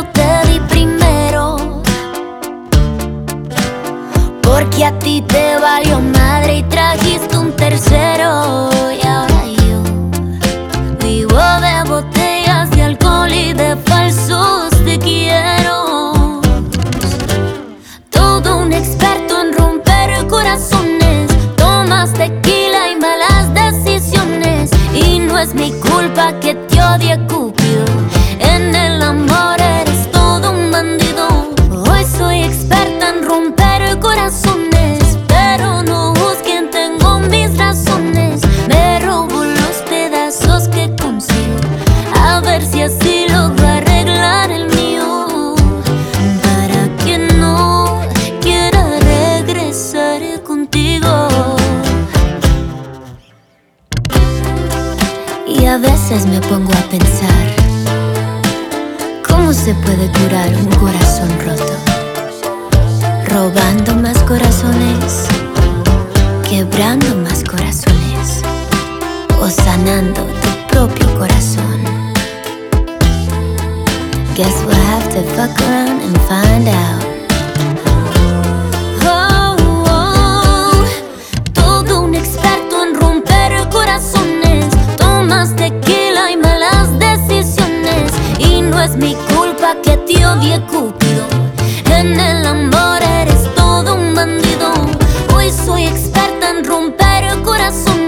te di primero, porque a ti te valió madre y trajiste un tercero. Y ahora yo vivo de botellas de alcohol y de falsos te quiero. Todo un experto en romper corazones, tomas tequila y malas decisiones. Y no es mi culpa que te odie Cupido, en el amor eres todo un bandido. Hoy soy experta en romper corazones, pero no juzguen, tengo mis razones. Me robo los pedazos que consigo, a ver si así logro arreglar el mío, para que no quiera regresar contigo. Y a veces me pongo a pensar, ¿cómo se puede curar un corazón roto? Robando más corazones, quebrando más corazones, o sanando tu propio corazón. Guess we'll have to fuck around and find out. Oh, oh, todo un experto en romper corazones, tomas tequila y malas decisiones. Y no es mi culpa que te odie Cupido, en el amor eres todo un bandido. Hoy soy experta en romper corazones,